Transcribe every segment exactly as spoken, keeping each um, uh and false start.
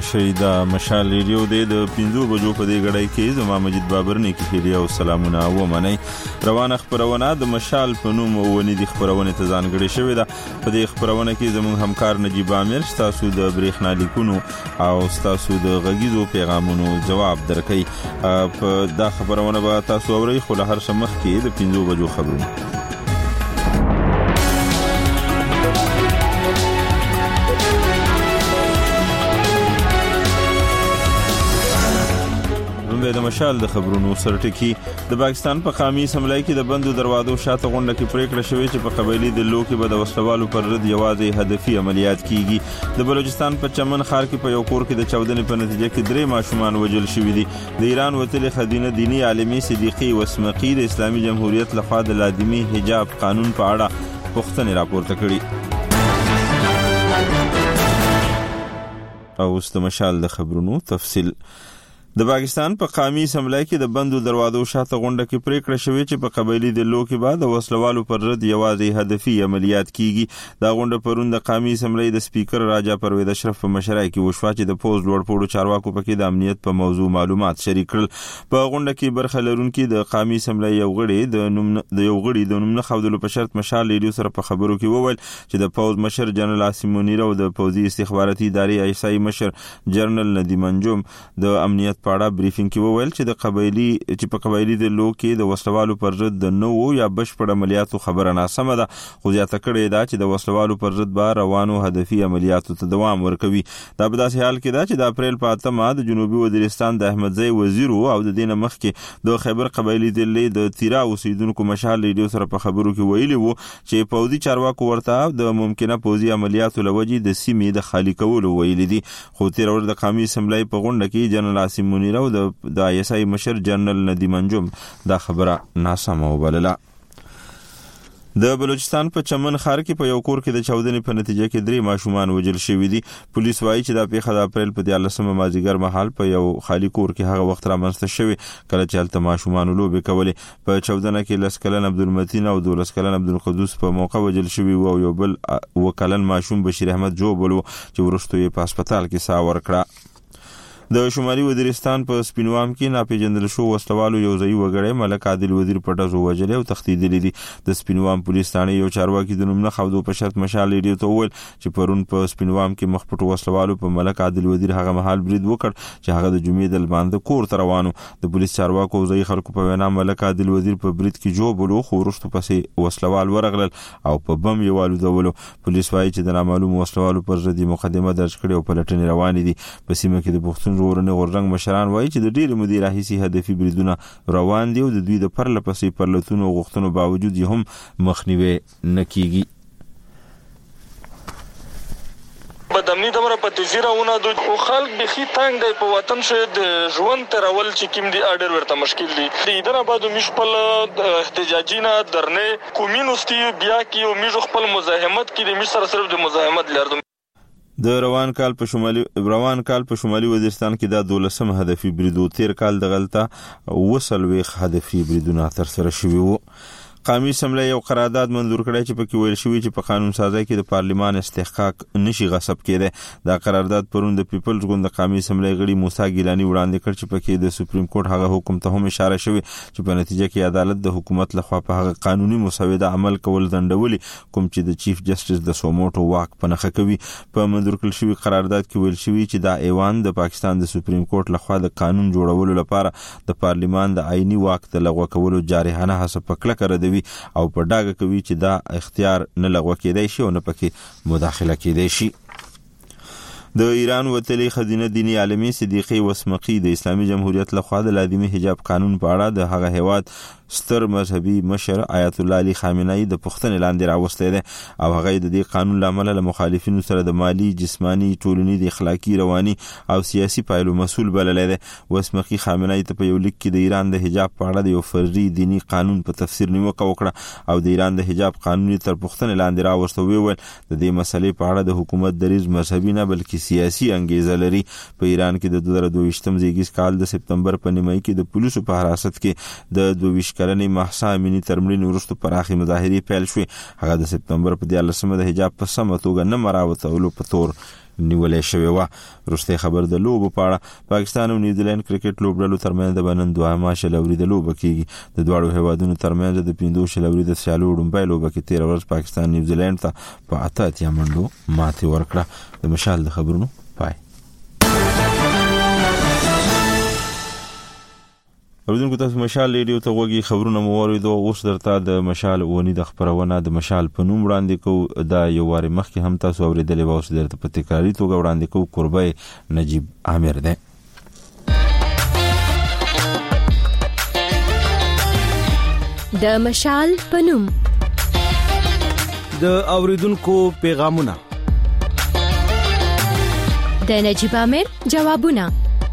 مشري د مشال ریډیو د پنځو بجو په دې غړای کې زما مجید بابر نه کې خیری او سلامونه و منئ. روانه خبرونه د مشال په نوم ونی د خبرونه ته ځانګړې شوې ده. په دې خبرونه کې زموږ همکار نجیب عامر تاسو د بریښنا لیکونو او تاسو د غږیزو پیغامونو جواب درکړي. په دا خبرونه به تاسو اورئ، خو له هر څه مخکې د پنځو بجو خبرونه. د مشال د خبرونو سرټکی د پاکستان په قومي اسمبلی کې د بندو دروازو شاته غونډه کې پریکړه شوې چې په قبایلی د لو کې به د وسلوالو پر رد یوازې هدفي عملیات کیږي. د بلوچستان په چمن ښار کې په یو کور کې د چاودنې په نتیجه کې درې ماشومان وژل شوي دي. د ایران وتلې خدینه دینی عالمي صدیقي وسمقي د اسلامي جمهوریت لخوا د لازمي حجاب قانون په اړه پوښتنې راپورته کړي. او اوس د مشال د خبرونو تفصیل. د پاکستان په قومي اسمبلی کې د بندو دروازو شاته غونډه کې پریکړه شوې چې په قبایلی د لو کې بعد د وسلوالو پر رد یوازې هدفي عملیات کیږي. دا غونډه پرون د قومي اسمبلی د سپیکر راجا پرویز اشرف په مشرۍ کې وشوه چې د پوز لوړ پوړو چارواکو پکې د امنیت په موضوع معلومات شریک کړل. په غونډه کې برخه لرونکي د قومي اسمبلی یو غړي د نوم د یو غړي د نوم نه خودلو په شرط مشال ریډیو سره په خبرو کې وویل چې د پوز مشر جنرال عاصم منیر او د پوزي استخباراتي ادارې ایسای مشر جنرال ندیم انجم د امنیت په اړه بریفینګ کې وویل چې د قبایلی چې په قبایلی د لو کې د وسلوالو پر ضد د نوو یا بشپړ عملیاتو خبره ناسمه ده، خو زیاته کړې ده چې د وسلوالو پر ضد به روانو هدفي عملیاتو ته دوام ورکوي. دا په داسې حال کې ده چې د اپریل په اتمه د جنوبي وزیرستان د احمدزی وزیر او د دینه مخکې د خیبر قبایلی د لې د تیرا اوسیدونکو مشال ریډیو سره په خبرو کې ویلي وو چې پوزي چارواکو ورته د ممکنه پوزي عملیاتو لوجې د سیمې د خالی کولو ویلي دي. خو تیر ورځ د قومي اسمبلی په غونډه کې جنرال عاصم منیر او د د ایسای مشر جنرال ندیم انجم دا خبره ناسمه وبلله. د بلوچستان په چمن ښار کې په یو کور کې د چاودنې په نتیجه کې درې ماشومان وژل شوي دي. پولیس وایي چې دا پیښه د اپریل په دیارلسمه مازدیګر مهال په یو خالی کور کې هغه وخت رامنځته شوې کله چې هلته ماشومان لوبې کولې. په چاودنه کې لس کلن عبدالمتین او دولس کلن عبدالقدوس په موقع وژل شوي او یو بل اوه کلن ماشوم بشیر احمد جوبل چې وروسته یې په هسپتال کې ساه ورکړه. د شمالي وزیرستان په سپینوام کې ناپېژندل شو وسلوالو یو ځای وګړی ملک عادل وزیر په ډزو وژلې او تښتېدلي دي. د سپینوام پولیس ثانې یو چارواکي د نوم نه خودو په شرط مشال ریډیو ته وویل چې پرون په سپینوام کې مخ پټو وسلوالو په ملک عادل وزیر هغه مهال برید وکړ چې هغه د جمعې د لمانځه کور ته روانو. د پولیس چارواکو ځای خلکو په وینا ملک عادل وزیر په برید کې جوبلو خو وروسته پسې وسلوال ورغلل او په بم یې والودولو. پولیس وایي چې د نامعلوم وسلوالو پر ضد مقدمه درج کړې او پلټنې روانې دي. په سیمه کې د پښتون ژغورنې غورځنګ مشران وایي چې د ډېرې مودې راهیسې هدفي بریدونه روان دي او د دوی د پرله پسې پرلتونو او غوښتنو باوجود یې هم مخنیوی نه کیږي. بدامنی دمره په تیزی راونه دو خو خلک بخي تنگ دی په وطن شه د ژوند ترول چې کوم دی اډر ورته مشکل دی. د ایدن آباد مش خپل احتجاجینا درنه کومینوستی بیا کې او مش خپل مزاحمت کې د مش سره صرف د مزاحمت لردم. د روان کال په شمالي روان کال په شمالي وزیرستان کې دا دولسم هدفي بریدو تیر کال د غلطه وسلويخ هدفي بریدونه تر سره شوي وو. قومي اسمبلی یو قرارداد منظور کړی چې پکې ویل شوی چې په قانون سازی کې د پارلیمان استحقاق نشي غصب کېده. دا قرارداد پرون د پیپلز ګوند د قومي اسمبلی غړي موسی ګیلانی وړاندې کړ چې پکې د سپریم کورټ هغه حکم ته هم اشاره شوی چې په نتیجه کې عدالت د حکومت لخوا په هغه قانوني مسوده عمل کول ځنډولي کوم چې د چیف جسټس د سوموټو واک په نخښه کوي. په منظور کړل شوی قرارداد کې ویل شوی چې دا ایوان د پاکستان د سپریم کورټ لخوا د قانون جوړولو لپاره د پارلیمان د آئینی واک د لغوه کولو جارحانه هڅه په کلکه ردوي او په ډاګه کوي چې دا اختیار نه لغوه کېدای شي او نه پکې مداخله کېدای شي. د ایران وتلې خدینه دینی عالمي صدیقي وسمقي د اسلامي جمهوریت لخوا د لازمي حجاب قانون په اړه د هغه هیواد ستر مذهبي مشر آیت الله علي خامنه‌ای د پښتنې لاندې راوستي دي او هغه د دې قانون لامل له مخالفینو سره د مالی جسمانی ټولنیز اخلاقی رواني او سیاسي پایلو مسؤل بللی دی. وسمقي خامنه‌ای ته په یو لیک کې د ایران د حجاب په اړه د یو فرضي دینی قانون په تفسیر نیوکه وکړه او د ایران د حجاب قانون تر پښتنې لاندې راوستو ویل د دې مسلې په اړه د حکومت دریځ مذهبي نه بلکې سیاسي انګیزه لري. په ایران کې د دوه زره دوه ویشتم زیږیز کال د سپتمبر په نیمایي کې د پولیسو په حراست کې د دوه ویشت کلنې محسا امینی تر مړینې وروسته پراخې مظاهرې پیل شوې. هغه د سپتمبر په دیارلسمه د حجاب په سمه توګه نه مراوتولو په تور نیولې شوې و. وروستي خبر د لوبو په اړه پاکستان او نیوزیلند کرکټ لوبډلو ترمنځ د بنن دوه شل اورید لوب کیږي. د دواړو هیوادونو ترمنځ د پنځه شل اورید سیالو ډومبای لوب کې تیر ورځ پاکستان نیوزیلند ته په اته اتیا منډو ماتې ورکړه. د مشال د خبرونو پای. اوریدونکو تاسو مشال ریډیو ته وګورئ خبرونه مو اوریدو. اوس درته د مشال ونی د خبرونه د مشال په نوم وړاندې کو. دا یو واره مخکې هم تاسو اوریدلې و، اوس درته په تکراری توګه وړاندې کو. قربای نجیب عامر ده. د مشال په نوم د اوریدونکو پیغامونه، د نجیب عامر جوابونه.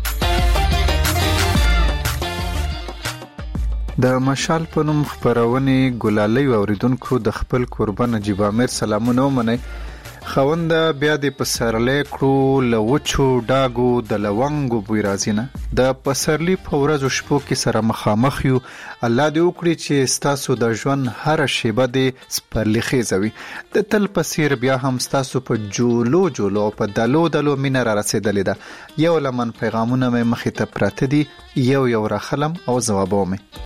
د مشال په نوم خبرونه ګلالي اوریدونکو د خپل قربان نجیب عامر سلامونه ومني. خوند بیا د پسرلې کړو لوچو ډاګو د لونګو بوی رازینه د پسرلی په ورځو شپو کې سره مخامخ یو. الله دې وکړي چې ستاسو د ژوند هر شیبه دې سپرلی خېزوي. د تل پسیر بیا هم ستاسو په جولو جولو په دلو دلو مینه را رسیدلې ده. یو لمن پیغامونه مې مخې ته پراته دي، یو یو راخلم او ځوابو مې.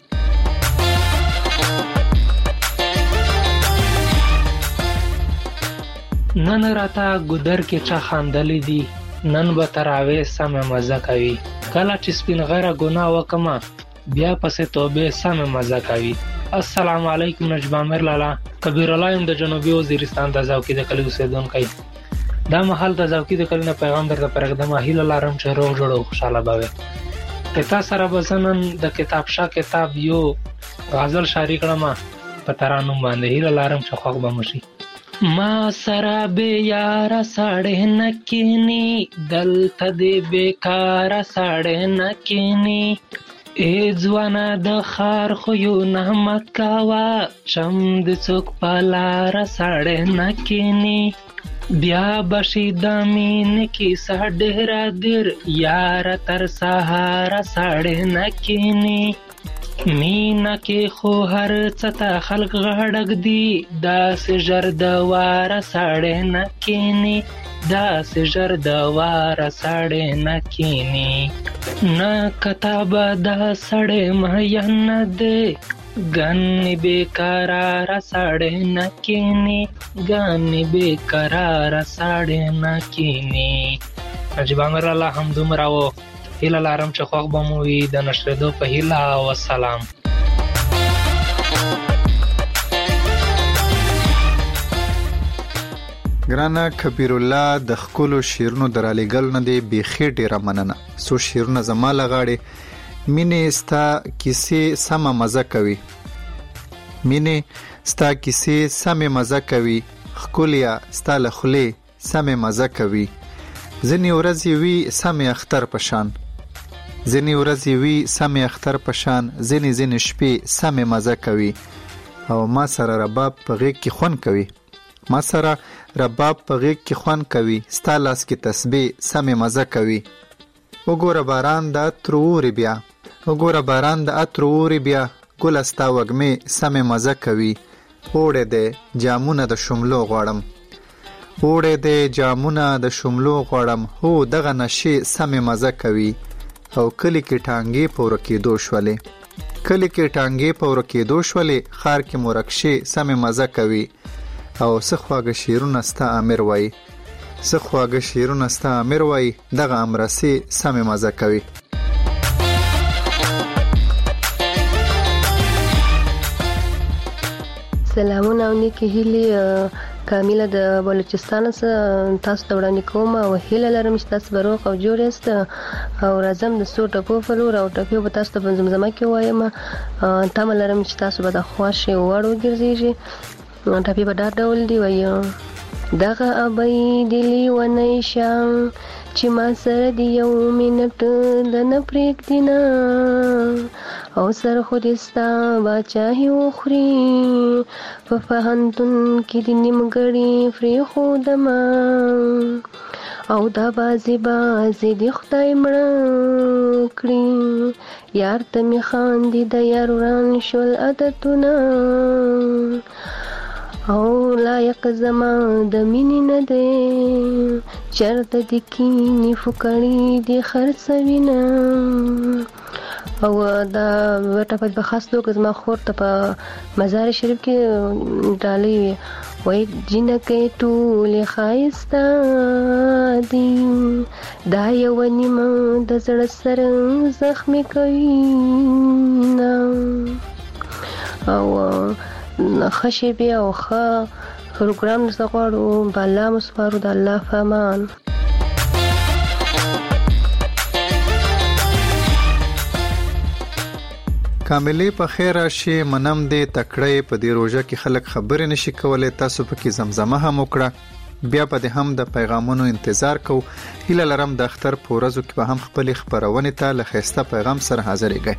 نن راته ګودر کې چا خاندلې دي، نن به تراوې سمه مزه کوي. کله چې سپین غیره ګناه وکما بیا پسې توبه سمه مزه کوي. السلام علیکم نجیب عامر لالا. کبیر الله د جنوبي وزیرستان د زاوکی د کلی اوسیدونکو. دا محل د زاوکی د کلی نه پیغام درته پرېږدم. هیله لرم چې روغ جوړ او خوشاله به کتا سره بسنن د کتاب شاه کتاب یو غزل شاعري کړم په ترانوم باندې. هیله لرم چې خوښ به مشي. ما سره به یارا ساړه نکینی دلته دې بیکاره ساړه نکینی. ای ځوانا د خار خو یو نحمت کاوا چم د څوک پالاره ساړه نکینی. بیا بشي د مين کې ساډه را در یارا تر سهار ساړه نکینی. مینا کې خو هر څه خلق غړګ دی داس جر د واره ساړه نکینی. داس جر د واره ساړه نکینی. نا کتاب دا سړې مهیا ده ګن بیقرار ساړه نکینی. ګن بیقرار ساړه نکینی. نجیب عامر الله هم دومره هیله لرم چې خوښ به مو وي. د نشریدو په هیله او السلام. ګرانه کبیر الله د خپل شیرونو درالېګل نه دی بیخي ډیره مننه. سو شیرونه زما لغاړي مینې ستا کیسې سمه مزه کوي. مینې ستا کیسې سمه مزه کوي. خکولیا ستا له خولې سمه مزه کوي. ځینې ورځې وي سمه اختر پشان، ځینې ورځې وي سمه اختر پشان. ځینې ځینې شپې سمه مزه کوي. او ما سره رباب په غېږ کې خون کوي. ما سره رباب په غېږ کې خون کوي. ستا لاس کې تسبیح سمه مزه کوي. وګوره باران د اتر اوري بیا، وګوره باران د اتر اوري بیا. ګل ستا وږمې سمه مزه کوي. اوړې دې جامونه د شملو غواړم، اوړې دې جامونه د شملو غواړم. هو دغه نشې سمه مزه کوي. او کلی کې ټانګې په ورکېدو شولې، کلی کې ټانګې په ورکېدو شولې. خار کې مرکشې سمه مزه کوي. او څه خواږه شیرونه ستا امیر وایي، څه خواږه شیرونه ستا امیر وایي. دغه امرسې سمه مزه کوي. سلامونه او نیکی هیلې کامیله د بلوچستان څخه تاسو ته وړاندې کوم او هیله لرم چې تاسو به روغ او جوړ یاست. او راځم د څو ټکو فلور او ټکو به تاسو ته په زمزمه کې وایم. تمه لرم چې تاسو به د خوښې وړ وګرځېږي. ټپې په ډار ډول دی وایي دغه ابۍ دلی ونی شام چې ما سره دی یو منټ د نه پرېږدي نه او سر خو دې ستا باچاهي وخوري په پوهنتون کې دې نیمګړي پرېښودمه او دا بازي بازي دې خدای مړه کړي یار ته مې خاندي د یار وران شول عادتونه او لایق زما د مینې نه دی چرته د کینې فکړې د خرڅوینه او دا ټپه په خاص توګه زما خور ته په مزار شریف کې ډالۍ وي وای جنکه ټولې ښایسته دي دا یو نیمه د زړه سره زخمي کوي او خشي بیا او ښه پروګرام درته غواړو بالا مسپارو د الله فامان. کاملې په خیر راشي منم دې تکړه په دې روزه کې خلک خبرې نشي کولای تاسو پکې زمزمه هم وکړه بیا په دې هم د پیغامونو انتظار کو هیله لرم د اختر په ورځو کې به هم خپل خبرونه ته له خسته پیغام سره حاضرېږئ.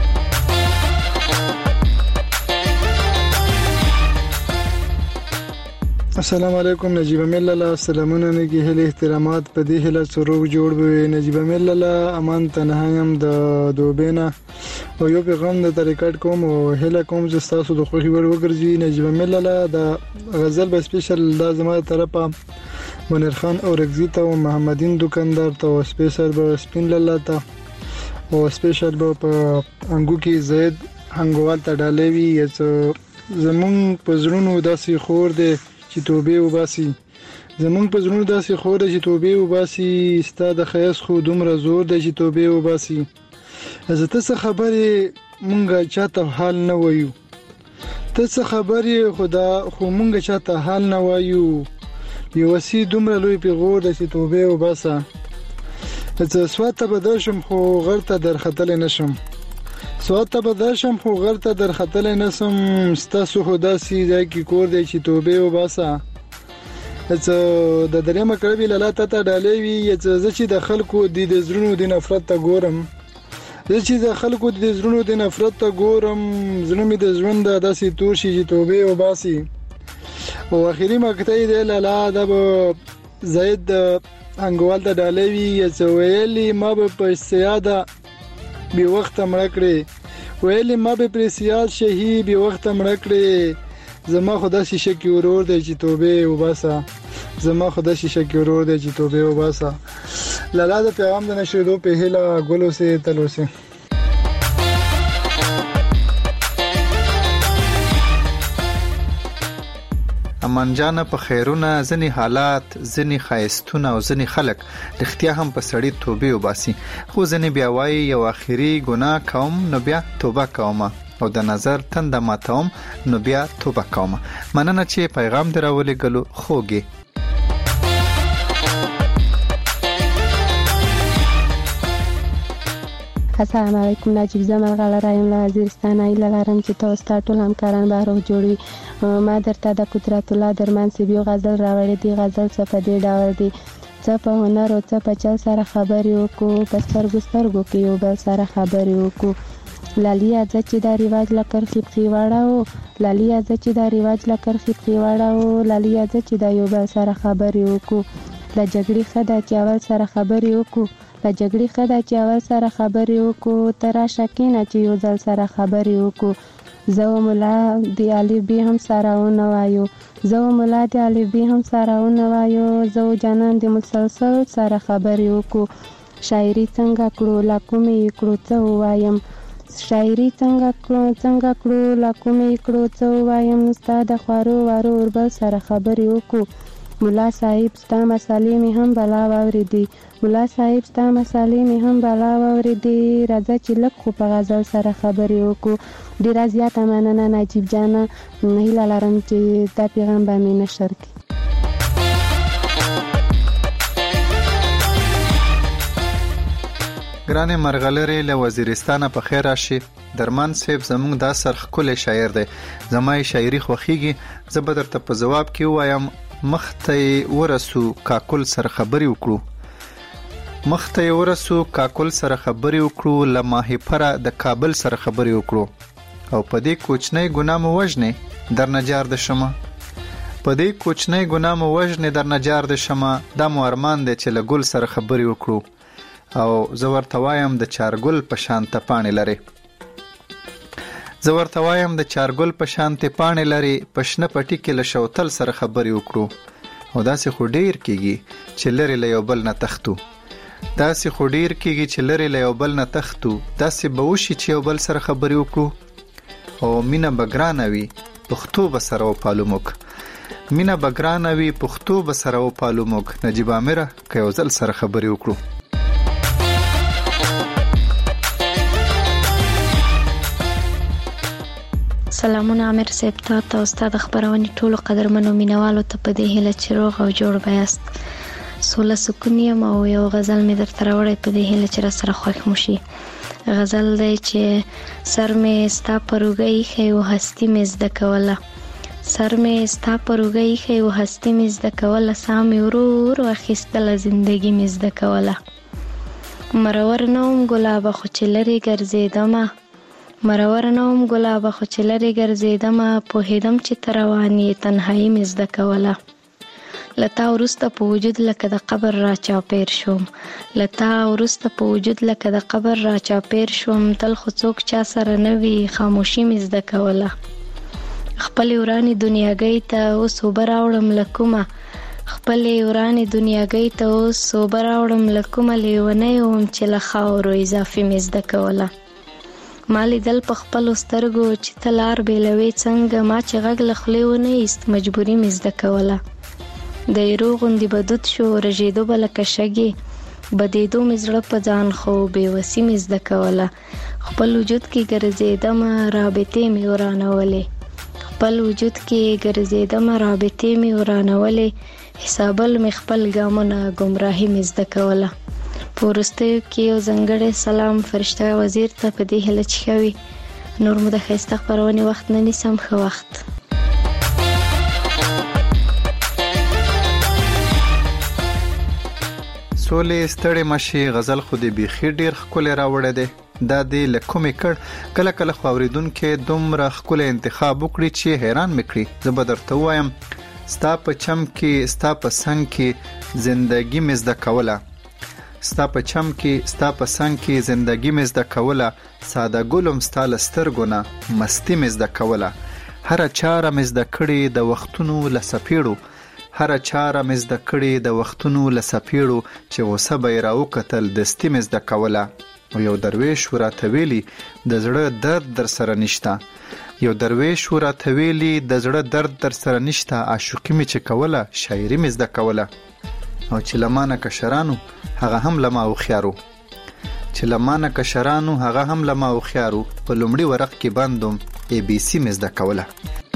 السلام علیکم نجیب امیل الله سلامونه نگی هل احترامات په دې هله سروغ جوړ به نجیب امیل الله امان تنهایم د دوبینا او یو پیغام د طریقټ کوم او هله کوم چې تاسو د خوخي ور وګرځي نجیب امیل الله د غزل به سپیشل لازمه طرفه منیر خان او رگزی ته او محمدین دکاندار ته او سپیشل به سپین لاله ته او سپیشل به په انګو کې زید هنګوال ته ډالوي زمون پزړونو داسې خور دی چې توبه وباسي زمون په زړونو داسې خوره چې توبه وباسي ستاده خیس خو دومره زور دی چې توبه وباسي زه ته څه خبرې مونږه چاته حال نه وایو ته څه خبرې خدا خو مونږه چاته حال نه وایو یو وسی دومره لوی پیغور دی چې توبه وباسه زه سواته بداشم خو غرته درختل نشم سواته بداشم خو غرته درختل نسم ستاسو خدا سي ځای کې کور دی چې توبه وباسه زه د درې مکربي لاله ته ډالې وی زه چې د خلکو د زړونو د نفرت ته ګورم زه چې د خلکو د زړونو د نفرت ته ګورم زړه مې د ژوند د داسې تور شي چې توبه وباسي او اخیری مقطع دی لاله د زید انګوال ته ډالې وی چې ویلي ما به په سیاده بی وخت مړ کړې ویلې ما به پر سیال شهي بی وخت مړ کړې زما خدا شیشه کې ورور دی چې توبه وباسه زما خدا شیشه کې ورور دی چې توبه وباسه لاله د پیغام د نشریدو په هله ګلو سه تلو سه امان جان په خیرونه ځنی حالات ځنی خایستونه او ځنی خلک اختیا هم په سړی توبه وباسي خو ځنی بیا وای یو اخیری ګناه کوم نو بیا توبه کوم او د نظر تند ماتوم نو بیا توبه کوم مننه چې پیغام دراولې ګلو خوږي. السلام علیکم نجیب زمان غاله رایم له وزیرستان ایله لرم چې تاسو ته ټول همکاران به روغ جوړي ما درته د قدرت الله درمان سیبیو غزل راوړې دی غزل څه په دې ډول دی څه په هنر او څه په چل سره خبرې وکړو په سترګو سترګو کې یو بل سره خبرې وکړو لالیا ځکه چې دا ریواج لکر خپخي واړو لالیا ځکه چې دا ریواج لکر خپخي واړو لالیا ځکه چې دا یو بل سره خبرې وکړو لا جګړې خدا چې اول سره خبرې وکړو لا جګړې خدا چې اول سره خبرې وکړو ترا شکینه چې یو ځل سره خبرې وکړو زو مولا دی الف بی هم سره ونوایو زو مولا دی الف بی هم سره ونوایو زو جانان دی مسلسل سره خبرې وکړو شاعري څنګه کړو لا کومې کړو څه وایم شاعري څنګه کړو څنګه کړو لا کومې کړو څه وایم استاد خوارو وارو وربل سره خبرې وکړو مولا صاحب ستا مسالې می هم بلا واوریدي مولا صاحب ستا مسالې می هم بلا واوریدي راځه چې لک خو په غزل سره خبرې وکړو ډیر زیاته مننه نجیب جان هیله لرم چې دا پیغام به مې نشر کړي. ګرانه مرغلره له وزیرستان په خیر راشي درمان صاحب زموږ د سرخ کول شاعر دی زمای شاعري خوخيږي زبدر ته په جواب کې وایم مخته ورسو کاکل سره خبري وکړو مخته ورسو کاکل سره خبري وکړو لماهي پره د کابل سره خبري وکړو او په دې کوچنی ګناه مو وژنې در نجار د شمه په دې کوچنی ګناه مو وژنې در نجار د شمه د مو ارمان دی چې له ګل سره خبري وکړو او زه ورته وایم د چارګل په شان ته پاڼې لري زه ورته وایم د چارګل په شانتې پاڼې لري، په شنه پټي کې له شوتل سره خبرې وکړو. او داسې خو ډیر کېږي چې لرې له یو بل نه تښتو. داسې خو ډیر کېږي چې لرې له یو بل نه تښتو. داسې به وشي چې یو بل سره خبرې وکړو. او مینه به ګرانه وي، پښتو به سره وپالو موږ. مینه به ګرانه وي، پښتو به سره وپالو موږ. نجیب عامره که یو ځل سره خبرې وکړو. سلامونه عامر صاحب، تا ته او ستا د خپرونې ټولو قدرمنو مینوالو ته په دې هیله چې روغ او جوړ به یاست. سوله سکون یم او یو غزل مې درته راوړی په دې هیله چې را سره خوښ مو شي. غزل دی چې سر مې ستا په روږه ایښی و هستي مې زده کوله. سر مې ستا په روږه ایښی و هستي مې زده کوله. ساه مې ورو ورو اخیستله زندګي مې زده کوله. مرور نه وم ګلابه خو چې لرې ګرځېدمه. مرور نه وم ګلابه خو چې لرې ګرځېدمه. پوهېدم چې ته روان یې تنهایي مې زده کوله. له تا وروسته په وجود لکه د قبر را چاپېر شوم. له تا وروسته په وجود لکه د قبر را چاپېر شوم. تل خو څوک چا سره نه وي، خاموشي مې زده کوله. خپلې ورانې دنیاګۍ ته اوس اوبه راوړم له کومه. خپلې ورانې دنیاګۍ ته اوس اوبه راوړم له کومه. لیونی وم چې له خاورو اضافي مې زده کوله. ما لیدل په خپلو سترګو چې ته لار بېلوې څنګه. ما چې غږ له خولې ونه ایست مجبوري مې زده کوله. د ایرو غوندې به دود شو، رژېدو به لکه شګې. بدېدو مې زړه په ځان خو بېوسي مې زده کوله. خپل وجود کې ګرځېدمه رابطې مې ورانولې. خپل وجود کې ګرځېدمه رابطې مې ورانولې. حسابل مې خپل ګامونه ګمراهي مې زده کوله. په وروستیو کې یو ځانګړی سلام فرشته وزیر ته په دې هیله چې ښه وي. نور مو د ښایسته خپرونې وخت نه نیسم. ښه وخت. سولې ستړې مشي غزل خو دې بیخي ډېر ښکلی راوړی دی. دا دې له کومې کړ؟ کله کله خو اورېدونکي دومره ښکلی انتخاب وکړي چې حیران مې کړي. زه به درته ووایم ستا په چم کې ستا په څنګ کې زندګي مې زده کوله. ستا په چم کې ستا په څنګ کې زندګي مې زده کوله. ساده ګلم ستا له سترګو نه مستي مې زده کوله. هره چاره مې زده کړې د وختونو له څپېړو. هره چاره مې زده کړې د وختونو له څپېړو. چې غوسه به یې راوکتل دستي مې زده کوله. او یو درویش راته ویلي د زړه درد در سره نشته. یو درویش راته ویلي د زړه درد در سره نشته. عاشقي مې چې کوله شاعري مې زده کوله. او چې لمانه کشرانو هغه هم لما او خيارو. چې لمانه کشرانو هغه هم لما او خيارو. په لومړي ورق کې بندوم ای بی سی مې زده کوله.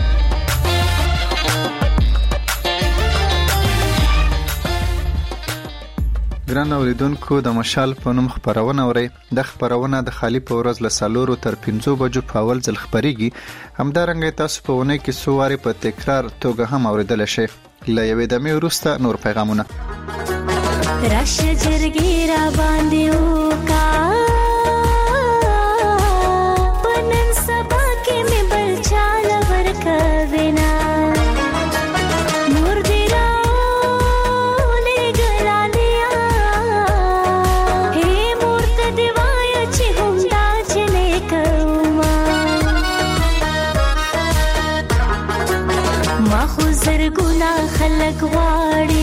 ګران اوریدونکو، د مشال په نوم خپرونه اورئ. د خپرونه د خالی په ورځ له څلورو تر پنځو بجو په اول ځل خپریږي. همدارنګه تاسو په اونۍ کې څو وارې په تکرار توګه هم اوریدلی شئ. له یوې دمې وروسته نور پیغامونه. راشه جرګې را باندې وکا پنن سبا کې مې بل چال ورکوي نه. نور دی راولې ګرانیا هی مورته دی وایه چې هم دا جنې کوما. ما خو زرګونه خلک غواړي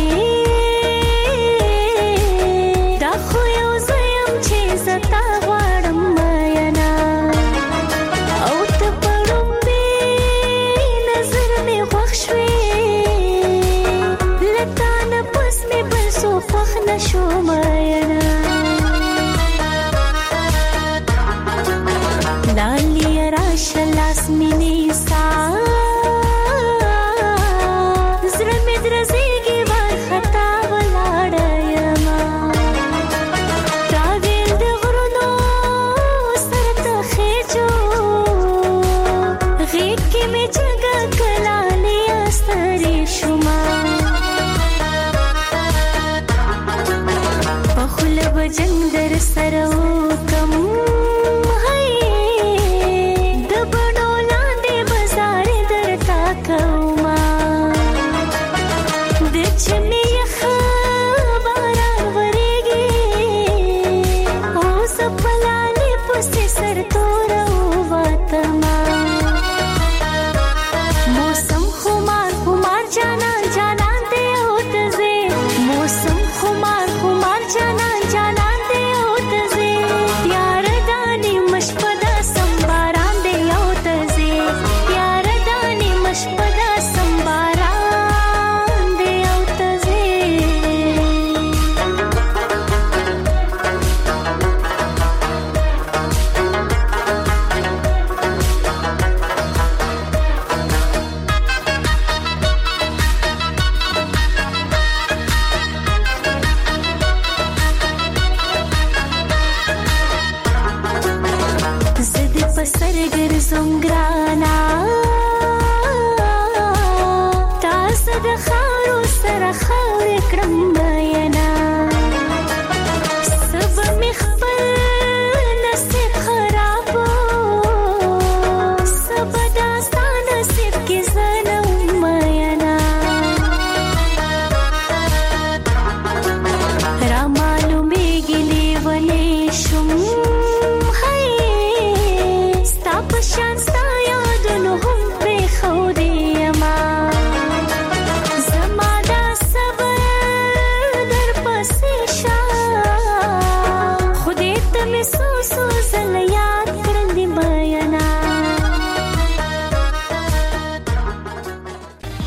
سر تور وطما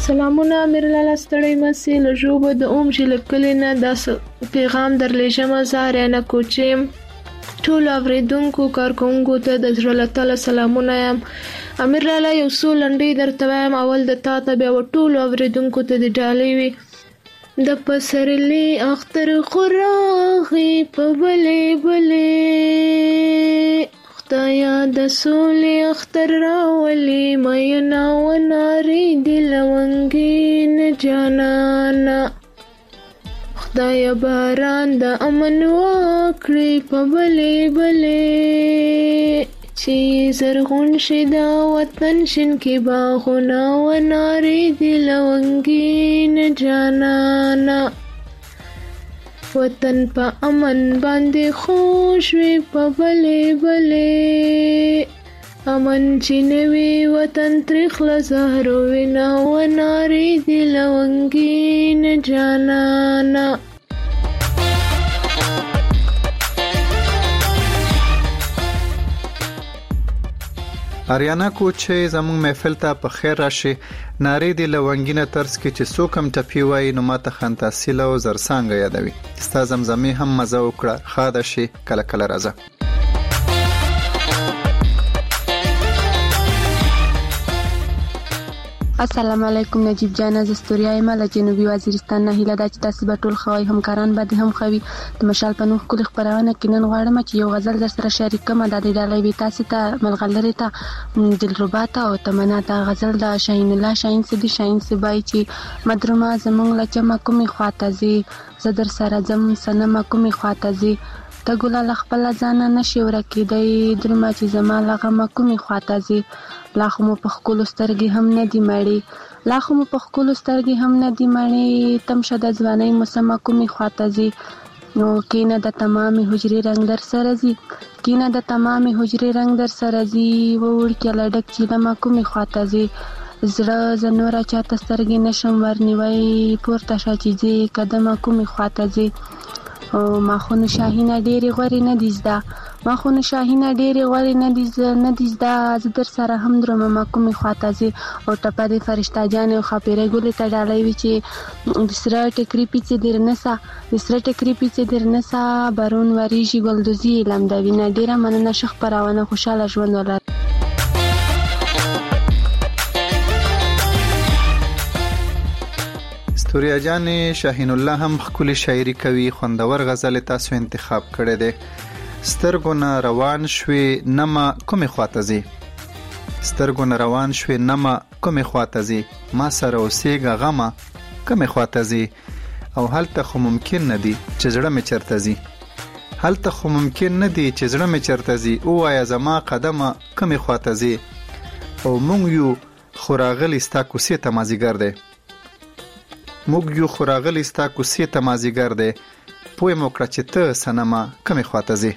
سلامونه میرلاله ستړی مسې له ژوبه د اوم چې له کلي نه داسې پیغام درلیږمه زه رانه کوچیم ټولو اورېدونکو کارکوونکو ته د زړه له تله سلامونه یم امیرلاله یو څو لنډۍ درته وایم اول د تا ته بیا ټولو اورېدونکو ته د ډالۍ وي د پسرلي اختر خو راغی په بلې بلې خدایا د سولې اختر راولي مینا ونارې دې لونګین جانانا خدایا باران د امن وکړي په بلې بلې چې زرغون شي دا وطن شین کې باغونه ونارې دې لونګین جانانا وطن په امن باندې خوش وي په بلې بلې امن چې نوي وطن تریخله زهرو وینا ونارې دې لونګین جانانا اریانا کوچې زموږ محفل ته په خیر راشي ناری دی لونګینه ترس کې چې څوک هم ټپی وای نو ماته خنتاسیله او زرسانګه یادوي ستا زمزمې هم مزه وکړه خاده شي کله کله راځه السلام علیکم نجیب جان از استوریا یم له جنوبي وزیرستان نه هیله ده چې تاسو به ټول خوای همکاران به هم خوي د مشال په نوح کلی خبرونه کې نن غواړم چې یو غزل در سره شریک کوم د دې ډالۍ وي تاسو ته ملغلره ته دلربا ته او تمنا ته غزل د شاهین الله شاهین سدي شاهین سبای چې مدرما زمونږ لچما کومي خواته زی زدر سره زم سنما کومي خواته زی ته ګل خپل ځان نشي ورکیدای درما چې زما لغه کومي خواته زی لا خو مو په خپل سترګې هم نه دی مړی لا خو مو په خپل سترګې هم نه دی مړی تم شد ځواني مسما کومي خواته زی نو کینه د تمامي حجري رنگ در سره زی کینه د تمامي حجري رنگ در سره زی وړ کې لډک چې د ما کومي خواته زی زړه زنورا چاته سترګې نشم ورنیوي پورته شاچې زی قدمه کومي خواته زی او ما خو نه شاهینه ډېری غوري نه دیزدا ما خو نه شاهینه ډېری غوري نه دیز نه دیزدا ز در سره هم درم ما کومي خواته زی او ټپه دې فرشتہ جان او خپيره ګولې ته ډالۍ وی چې د سره ټکری پیڅ در نسا د سره ټکری پیڅ در نسا بارون وریږي ګلدوزي لم دا وینه ډیره مننه شخ پراونه خوشاله ژوند ولر استوریا جان شاهین الله هم خپل شاعري کوي خوندور غزل تاسو انتخاب کړی دی سترګونه روان شوي نما کومه خواته زی سترګونه روان شوي نما کومه خواته زی ما سره اوسېګه غما کومه خواته زی او هلته خو ممکن ندي چې زړه مې چرته زی هلته خو ممکن ندي چې زړه مې چرته زی او یا زما قدمه کومه خواته زی او مونږ یو خوراغلی ستا کوسې ته مازیګر دی موږ یو خوراغلی ستا کوسې ته مازیګر دی پوه مو کړه چې ته سنما کومه خواته زی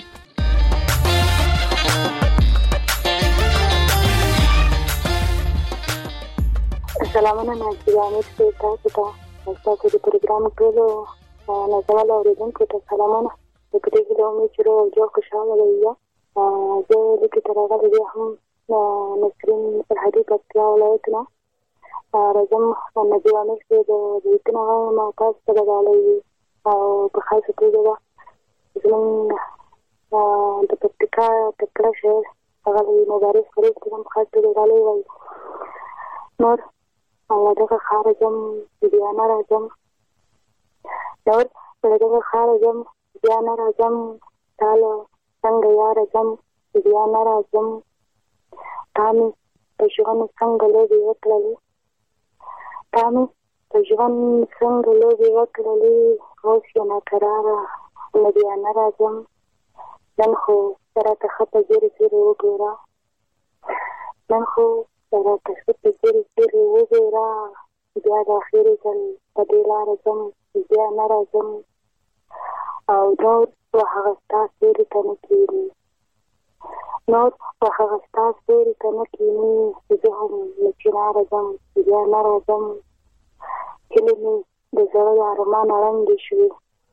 سلامونه ناجیه امید ته تاسو ته تاسو د پروګرام ټولو نازواله اوریدونکو ته سلامونه د دې له امید چې روغ جوړ خوشاله وي زه لیکي تر هغه لري هم نسرین الحديد په ولایتنا راځم ناجیه امید ته د دې کنه ما تاسو ته غواړم او په خاصه توګه زموږ د پکتیکا تکړه شهر هغه مبارک فرید کوم خاصه غواړم وای نور الله دغه خارجم بیان راځم نور دغه خارجم بیان راځم تعالی څنګه یا راځم بیان راځم تامي ژوند څنګه لږه وکړلې تامي ژوند څنګه لږه وکړلې اوس یې نه قراره بیان راځم نن خو سره ته خپه زیری زیری وګوره نن خو سره تاسو په دې کې وګورئ بیا د اخیری ځل په دې لار ځم بیا نه راځم او نور په هغه تاسو لري کنه کېږي نور په هغه تاسو لري کنه کېږي چې هم چې نه راځم بیا نه راځم کلمې د زړه د ارمان رنګ شوي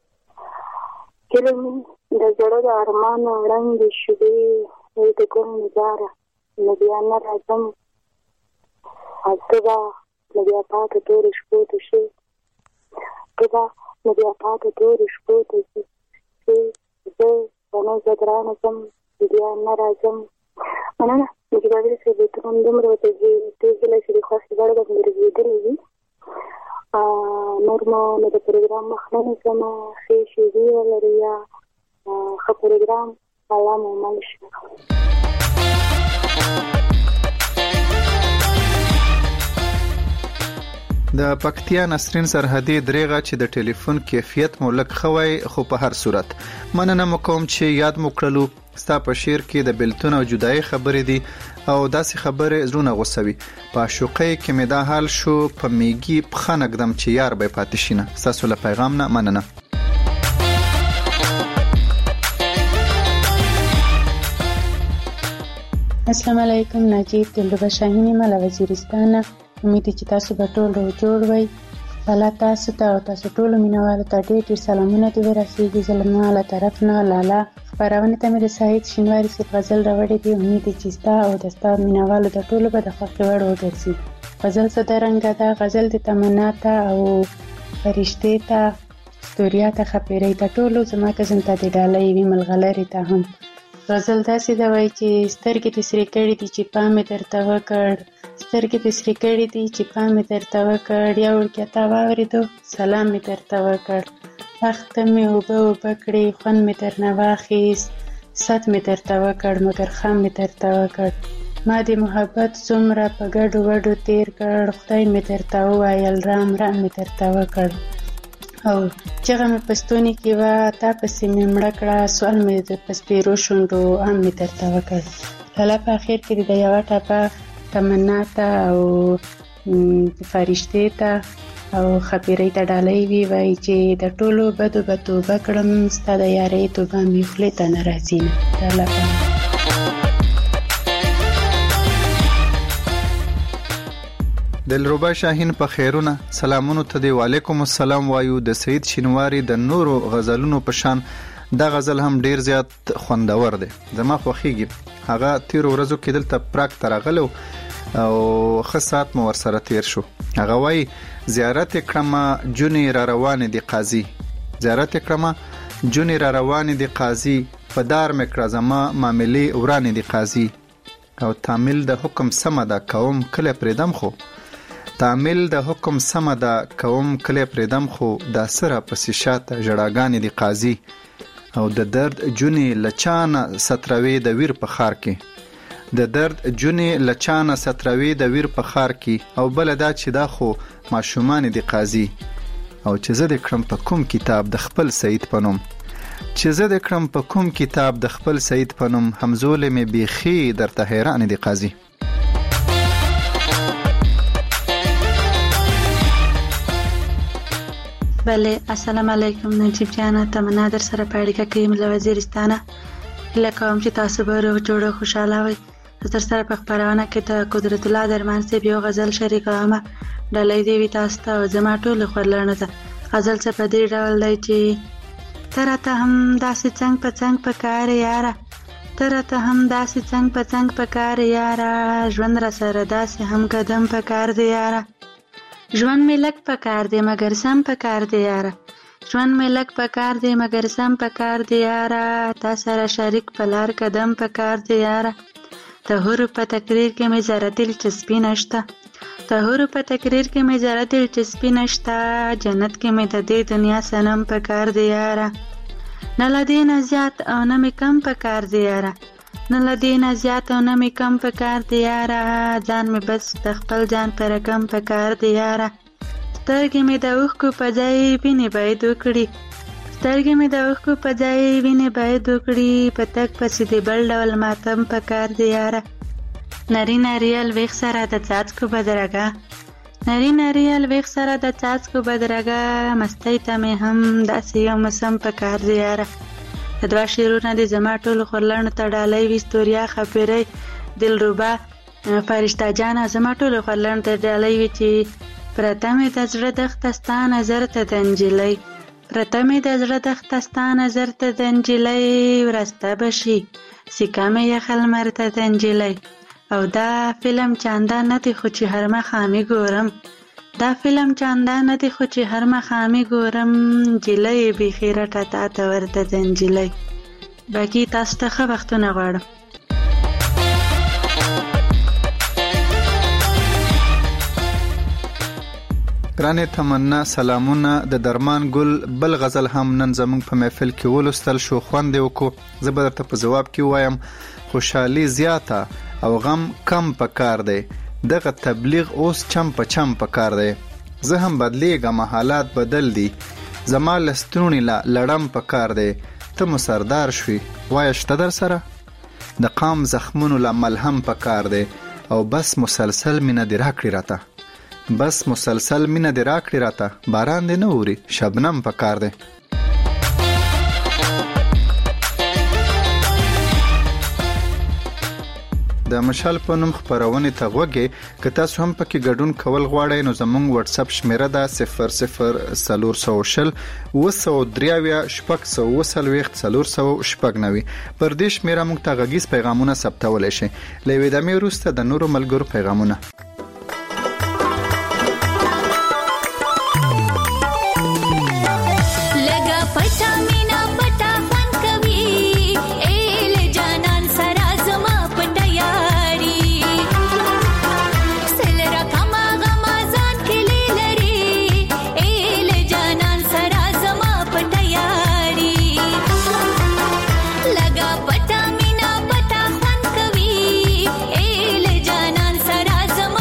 کلمې د زړه د ارمان رنګ شوي د ګل نظاره بیا نه راځم ازبا نو بیا پاته تورې شپو ته شي کبا نو بیا پاته تورې شپو ته شي چې زه بنو زه ګرانه ځم بیا نه راځم مننه نجیب امیر صاحب بیتونه دومره ورته تېزله چې د خوښې وړ به مې رسېدلې وي نور مو نو د پروګرام مخ نه نیسم ښې شېبې ولري یا ښه پروګرام الله مو مل شه د پکتیا نسرین سرحدي دریغه چې د ټلیفون کیفیت مو لږ خوي خو په هر صورت مننه مو کوم چې یاد مو کړلو ستا په شعر کې د بیلتون او جدای خبرې دي او داسې خبرې زړونه غوسوي په عاشقۍ کې مې دا حال شو په میګي پخه نګدم چې یار به پاتې شي نه ستاسو له پیغام نه مننه السلام علیکم نجیب دلربه شاهینی مله وزیرستان امید چې تاسو به ټول جوړ وئ الله تاسو ته او تاسو ټول مینوالو ته ډېر ډېر سلامونه دې ورسیږي زلمه له طرف نه لالا خبرونه ته مې د سعید شینواری سی غزل راوړې دي امید چې ستا او د ستا مینوالو د ټولو به د خوښې وړ وګرځي غزل څه درنګه ده غزل د تمنا ته او فرشتې ته ستوریا ته خپېرې ته ټولو زما کزن ته د ډالۍ وي ملغلرې ته هم غزل داسې ده وایي چې سترګې دې سرې کړې دي چې پام مې درته وکړ سترګې دې سرې کړې دي چې پام مې درته وکړ یا وړکیه تا واورېدو سلام مې درته وکړ وخته مې اوبه اوبه کړې خوند مې درنه واخیست ست مې درته وکړ مګر خام مې درته وکړ ما د محبت څومره په ګډو وډو تیر کړ خدای مې درته وویل رام رام مې درته وکړ او چغه مې په ستوني کې وه تا پسې مې مړه کړه سوال مې د په سپېرو شونډو ام مې درته وکړ لالا په اخر کې د یوه ټپه تمنا ته او فرشتې ته او خپېرۍ ته ډالۍ وي وایي چې د ټولو بدو به توبه کړم ستا د یارۍ توبه مې خولې ته نه راځي نه الله پاک دلربا شاهین په خیرونه سلامونو ته دی وعلیکم السلام وایو د سید شینواری د نورو غزلونو په شان دا غزل هم ډیر زیات خوندور دی زما خوښیږي هغه تیر ورځو کې دلته پراک ترغلو او خاصات مو ورسره تیر شو هغه وای زیارت کړم جونې را روان دي قاضي زیارت کړم جونې را روان دي قاضي په دار مې کړه زما معاملې وران دي قاضي او تعمیل د حکم سم ده کوم کله پردم خو تعمیل د حکم سم ده کوم کله پردم خو دا سره پسې شاته جړاګانې دي قاضي او د درد جونې لچانه ستروي د ویر په خار کې د درد جونې لچانه ستروي د ویر په خار کې او بل دا چې دا خو ماشومان دي قاضي او چې زه د کړم په کوم کتاب د خپل سید پنوم چې زه د کړم په کوم کتاب د خپل سید پنوم همزول مې بیخي درته حیران دي قاضي بله السلام علیکم نجیب جانا تمنا در سره پاړیکه کوم له وزیرستانه لکه چې تاسو به روغ جوړ خوشاله وي تر سره په خبرونه کې د قدرت الله درمان سي یو غزل شریکومه ډلې دی وی تاسو ته زما ټول خورلنه ده غزل څه په دې ډول دی چې تر ته هم داسې څنګه په څنګه په کار یاره تر ته هم داسې څنګه په څنګه په کار یاره ژوند را سره داسې هم قدم په کار دی یاره ژوند مې لک په کار دی مګر سم په کار دی یاره ژوند مې لک په کار دی مګر سم په کار دی یاره تا سره شریک په لار قدم په کار دی یاره ته هر په تقریر کې مې زره دلچسپي نشته ته هر په تقریر کې مې زره دلچسپي نشته جنت کې مې د دې دنیا سنم په کار دی یاره نه له دې نه زیات او نه مې کم په کار دی یاره نه له دې نه زیات او نه مې کم په کار دی یاره ځان مې بس د خپل ځان په رقم په کار دی یاره سترګې مې د اوښکو په ځای وینې باید وکړي سترګې مې د اوښکو په ځای وینې باید وکړي په تګ پسې د بل ډول ماتم په کار دی یاره نری نری الویخ سره د څاڅکو بدرګه نری نری الویخ سره د څاڅکو بدرګه مستۍ ته مې هم داسې یو موسم په کار دی یاره د دوه شعرونه د زما ټولو خورلنو ته ډالۍ وي ستوریا خپېرۍ دلربا فرشته جانه زما ټولو خورلنو ته ډالۍ وي چې پرته مې د زړه دښته ستا نظر ته د نجلۍ پرته مې د زړه دښته ستا نظر ته د نجلۍ ورسته به شي سیکه مې یخه لمر ته د نجلۍ او دا فلم چندانه دی خو چې هر مخامې ګورم دا فلم چندانه دی خو چې هر مخامې ګورم نجلۍ بیخي رټه تا ته ورته ده نجلۍ. باقي تاسو ته ښه وختونه غواړم. ګرانې تمنا سلامونه. د درمان ګل بل غزل هم نن زموږ په محفل کې ولوستل شو، خوند یې وکړو. زه به درته په ځواب کې وایم خوشحالي زیاته او غم کم پکار دی، دغه تبلیغ اوس چم په چم پکار دی. زه هم بدلیږم حالات بدل دي، زما لستونی لا لړم پکار دی. ته مو سردار شوي وایه شته در سره، د قام زخمونو لا ملهم پکار دی. او بس مسلسل مینه دې راکړي راته، بس مسلسل مینه دې راکړي راته، باران دې نه اوري شبنم پکار دی. د مشال په نوم خبرونه ته غوږی که تاسو هم پکې ګډون کول غواړئ نو زموږ واتس اپ شمیره ده صفر صفر څلور سوه شل اوه سوه درې اویا شپږ سوه اوه څلوېښت څلور سوه شپږ نوي. پر دې شمیره موږ ته غږیز پیغامونه ثبتولی شئ. له یوې دمې وروسته د نورو ملګرو پیغامونه. Sama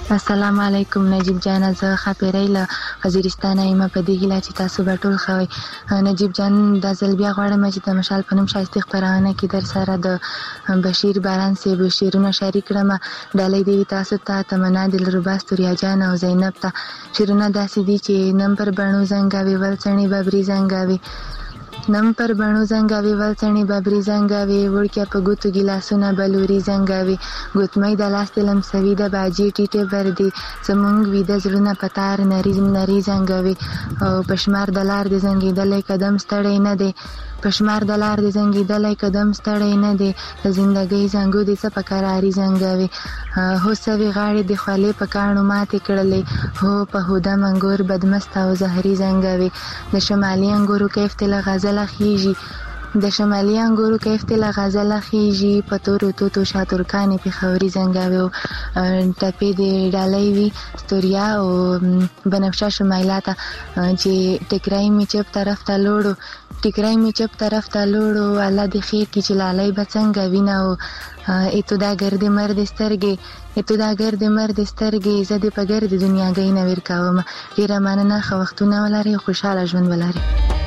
السلام علیکم نجیب جان، زه خاپیری له وزیرستان یم. په دې هیله چې تاسو به ټول ښه وئ. نجیب جان، دا ځل بیا غواړم چې د مشال په نوم ښایستې خپرونه کې در سره د بشیر باران صاحب شعرونه شریک کړم. ډالۍ دې وي تاسو ته، تمنا دلربا ستوریا جان او زینب ته. شعرونه داسې دي چې نم پر بڼو زنګاوي ول څڼې ببري زنګاوي، نم پر بڼو زنګاوي ول څڼې ببري زنګاوي، وړکیه په ګوتو ګیلاسونه بلوري زنګاوي، ګوتمۍ د لاس د لمسوي د باجې ټیټې بردي، زمونږ ویده زړونه په تار نري نري زنګوي، او په شمار د لار د زنګېدلی قدم ستړی نه دی، په شمار د لار د زنګېدلی قدم ستړی نه دی، د زندګۍ زنګو دې څه په کراري زنګوي، هو سوي غاړې د خولې په کاڼو ماتې کړلې، هو په هوده منګور بدمست او زهري زنګوي، د شمالي انګورو کیف ته له غزله خیږي، د شمالي انګورو کیف ته له غزله خیږي، په تورو توتو شاترکانې پېښوري زنګوي، او ټپې د ډالۍ وي ستوریا او بنفشه شمایله ته چې ټکرای مې چپ طرف ته لوړو، ټکرای مې چپ طرف ته لوړو، الله دې خیر کړي چې لالی به څنګه وینه، او ایتو دا ګرد مرد سترګې، ایتو دا ګرد مرد سترګې، زه دې په ګرد دنیاګۍ نه ویر کوم. ډېره مننه، ښه وختونه ولرئ، خوشحاله ژوند ولرئ.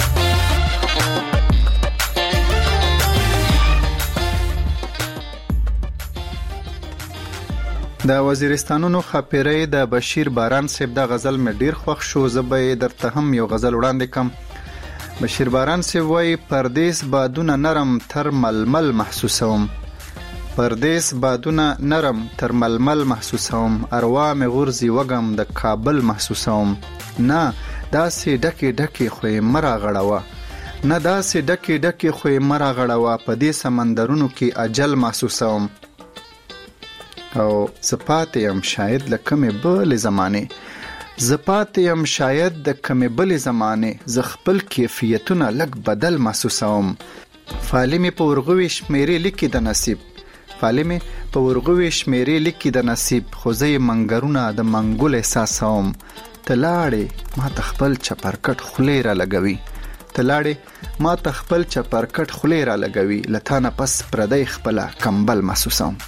د وزیرستانونو خاپیری د بشیر باران صاحب دا غزل مې ډیر خوښ شو. زه به درته هم یو غزل وړاندې کم. بشیر باران صاحب وایي پردیس بادونه نرم تر ململ محسوسوم، پردیس بادونه نرم تر ململ محسوسوم، اروا مې غورځي وږم د کابل محسوسوم، نه داسې ډکې ډکې خو یې مه راغړوه، نه داسې ډکې ډکې خو یې مه راغړوه، په دې سمندرونو کې اجل محسوسوم، او زه پاتې یم شاید له کمې بلې زمانې، زه پاتې یم شاید د کمې بلې زمانې، زه خپل کیفیتونه لږ بدل محسوسوم، فالې مې په ورغوي شمیرې لیکي د نصیب، فالې مې په ورغوي شمیرې لیکي د نصیب، خو زه یې منګرونه د منګول احساسوم، ته لاړې ما ته خپل چپرکټ خولې را لګوي، ته لاړې ما ته خپل چپرکټ خولې را لګوي، له تا نه پس پردی خپله کمبل محسوسوم.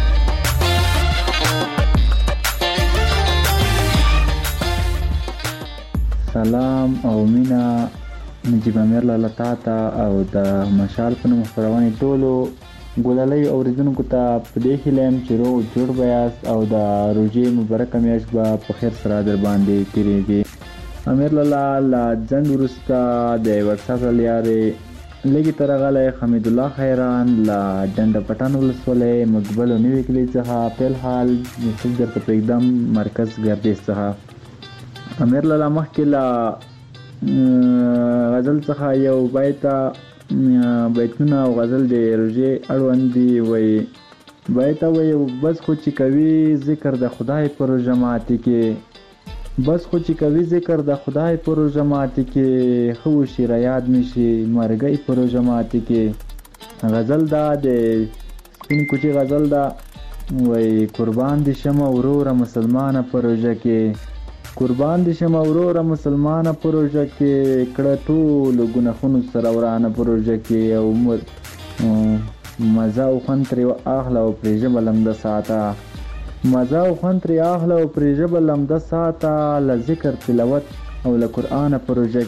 سلام او مینا نجیب امیر لاله تا ته او د مشال په نوم خپرونې ټولو ګلالۍ اوریدونکو ته په دې هیله یم چې روغ جوړ به یاست او د روژې مبارکه میاشت به په خیر سره در باندې تېرېږي. امیر لاله له ځنډ وروسته د وټساپ له لارې لږې ته راغلی حمیدالله خیران له ډنډه پټان ولسوالۍ مقبل او نوي کلي څخه فی الحال میسج درته پرېږدم مرکز ګردیز څخه. امیر لاله مخکې له غزل څخه یو بیته بیتونه او غزل د روژې اړوند دي. وایي بیته وایي بس خو چې کوي ذکر د خدای په روژه ماتې کې، بس خو چې کوي ذکر د خدای په روژه ماتې کې، ښه وشي را یاد مې شي مرګی په روژه ماتې کې. غزل دا د سپین کوچي غزل دا وایي قربان دي شمه وروره مسلمانه په روژه کې، قربان دي شمه وروره مسلمانه په روژه کې، کړه ټولو ګناهونو سره ورانه په روژه کې، او مزه او خوند ترې اخله او پرې ژبه لمده ساته، مزه او خوند ترې اخله او پرې ژبه لمده ساته، له ذکر تلاوت او له قرآنه په روژه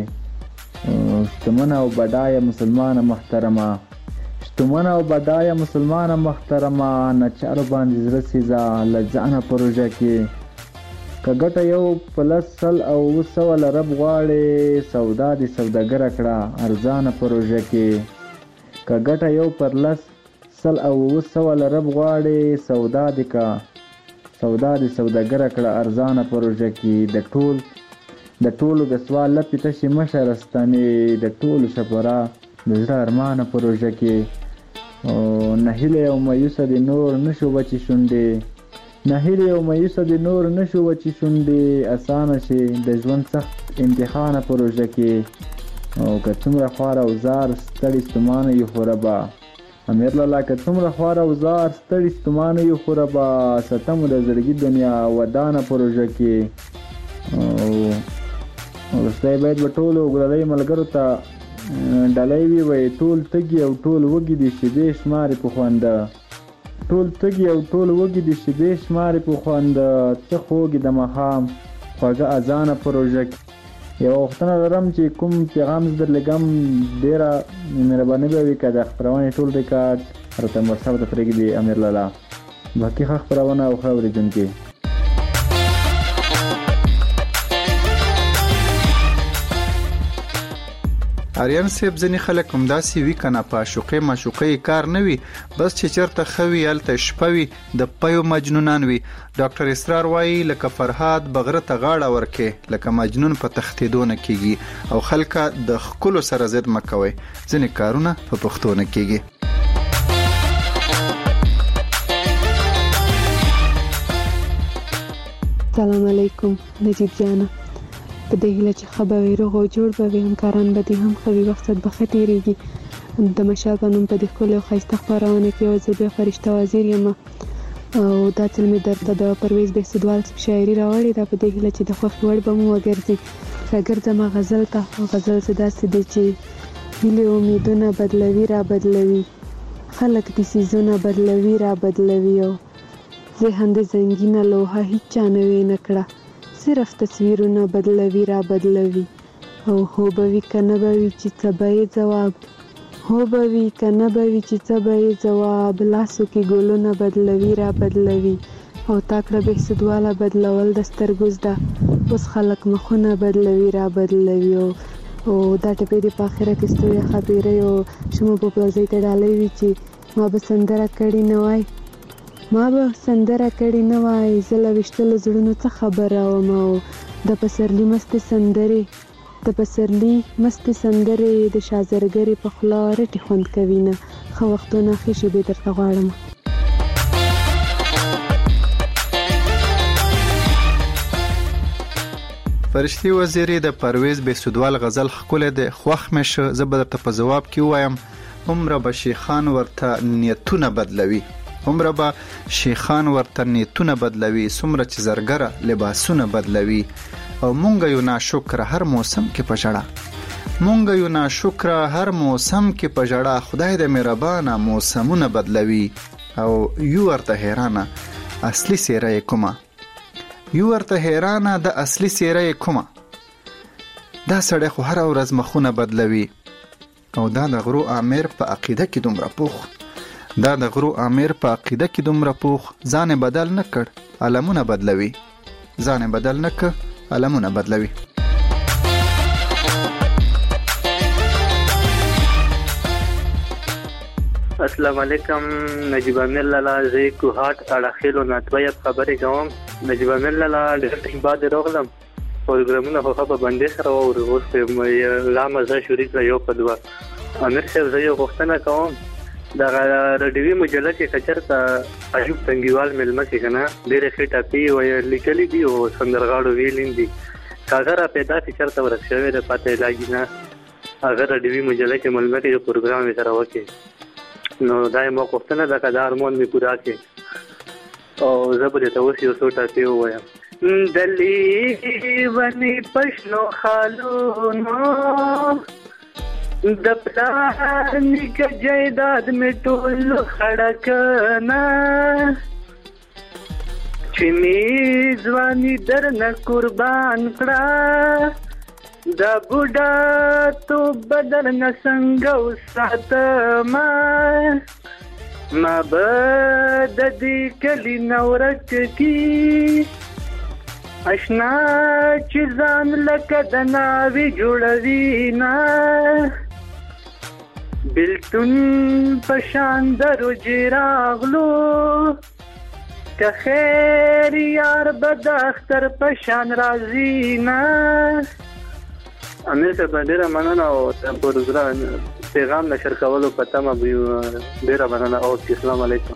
کې. شتمنه او بډایه مسلمانه محترمه، شتمنه او بډایه مسلمانه محترمه، نه چارو باندې زړه سیزه له ځانه په روژه کې، که ګټه یو په لس سل او اوه سوه له رب غواړې، سودا دې سوداګره کړه ارزانه په روژه کې، که ګټه یو پر لس سل او اوه سوه له رب غواړې، سودا دې که سودا دې سوداګره کړه ارزانه په روژه کې. د ټول د ټولو د سوال لپې تشې مشه رستنې، د ټولو شپره د زړه ارمانه په روژه کې. نهیلې او مایوسه دې نور نشو بچې شونډې، نهیلې او مایوسه دې نور نشو بچې شونډې، اسانه شي د ژوند سخت امتحانه په روژه کې. او که څومره خوار او زار ستړي ستومانه یو خو ربه، امیر لاله که څومره خوار او زار ستړي ستومانه یو خو ربه، ستمو د زړګي دنیا ودانه په روژه کې. او وروستی باید به ټولو ګلالۍ ملګرو ته ډالۍ وي، وایي ټول تږي او ټول وږي دي شیدې شمارې په خونده، ټول تږي او ټول وږي دي شیدې شماري په خوند څه خوږې د ماښام خوږه اذانه پروژه کې. یوه غوښتنه لرم چې کوم پیغام زه درلېږم ډېره مهرباني به وي که د خپرونې ټول ریکارډ راته وټساپ ته پرېږدي امیر لالا. باقي ښه خپرونه او ښه اورېدونکي. آریان صاحب ځینې خلک همداسې وي که نه په عاشقۍ معشوقۍ کار نه وي، بس چې چېرته ښه وي هلته شپه وي، د پیو مجنونان وي. ډاکټر اسرار وایي لکه فرهاد بغره ته غاړه ورکې، لکه مجنون په تښتېدو نه کېږي. او خلکه د ښکلو سره ضد مه کوئ، ځینې کارونه په پښتو نه کېږي. سلام علیکم نجیب جانه، په دې هیله چې ښه به وي، روغ او جوړ به وي، همکاران به دې هم ښه وي، وخت به ښه تېرېږي. د مشال په نوم په دې ښکلې او ښایسته خپرونه کې یو زه بیا فرشته وزیر یم او دا ځل مې درته د پرویز بهسودوال شاعري راوړې ده، په دې هیله چې د خوښې وړ به مو وګرځي. راګرځم غزل ته. غزل څه داسې دی چې هیلې امیدونه بدلوي را بدلوي، خلک د څیزونه بدلوي را بدلوي، او ذهن د زنګینه لوحه هیچ چا نوې نه کړه، صرف تصویرونه بدلوي را بدلوي. او هو به وي که نه به وي چې څه به یې ځواب، هو به وي که نه به وي چې څه به یې ځواب، لاسو کې ګلونه بدلوي را بدلوي. او تا کړه بهسودواله بدلول د سترګو زده، اوس خلک مخونه بدلوي را بدلوي. او او دا ټپې دې په آخره کې ستوري ښاپېرۍ او شمو په پلوزۍ ته ډالۍ وي چې ما به سندره کړې نه وای، ما به سندره کړې نه وای، زه له ویشتلو زړونو څه خبره وم. او د پسرلي مستې سندرې، د پسرلي مستې سندرې د شازرګرې په خوله رټې خوند کوي نه. ښه وختونه ښې شېبې درته غواړم. فرشتي وزیرې د پرویز بهسودوال غزل ښکلی دی، خوښ مې شه. زه به درته په ځواب کې ووایم عمره به شیخان ورته نیتونه بدلوي، عمره به شیخان ورته نیتونه بدلوي، څومره چې زرګره لباسونه بدلوي. او مونږ یو ناشکره هر موسم کې په ژړا، مونږ یو ناشکره هر موسم کې په ژړا، خدای دې مهربانه موسمونه بدلوي. او یو ورته حیرانه اصلي څېره یې کومه، یو ورته حیرانه د اصلي څېره یې کومه، دا سړی خو هره ورځ مخونه بدلوي. او دا د غرو امیر په عقیده کې دومره پوخ، دا د غرو امیر په عقیده کې دومره پوخ، ځان بدل نه کړ علمونه بدلوي، ځان بدل نه کړ علمونه بدلوي. السلام علیکم نجیب امیر لالا، زه کوهات اړخیلو ناتویب خبرې کوم. نجیب امیر لالا ډېر ټیم بعد راغلم، پروګرامونه خو په باندې سره واورو، اوس لا مزه شروع کړه یو په دوه. امیر صاحب زه یو غوښتنه کوم، د رادیوي مجله کې کچرته ایوب تنګیوال مېلمه کې که نه ډېرې ښې ټاپې ویل لیکلي دي او سندرغاړو ویلي دي، که هغه را پیدا کړي چېرته ورک شوی دی پته یې لګي نه، هغه رادیوي مجله کې مېلمه کې یو پروګرام یې سره وکړي. نو دا یې ما غوښتنه ده که دا ارمان مې پوره کړي، او زه به درته اوس یو څو ټاپې ووایم. د لیونې په شنو خالونو د پلار نیکه جایداد مې ټول خړه کنه، چې مې ځواني درنه قربان کړه، دا بوډا توب به درنه څنګه وساتمه، ما به د دې کلي نه ورک کي اشنا چې ځان لکه د ناوې جوړوي نه، بلتون په شان د روجې راغلو، که خیر یار به د اختر په شان راځي نه. امیر صاحب ډېره مننه او پروګرام پیغام نشر کولو په تمه به یو، ډېره مننه او السلام علیکم.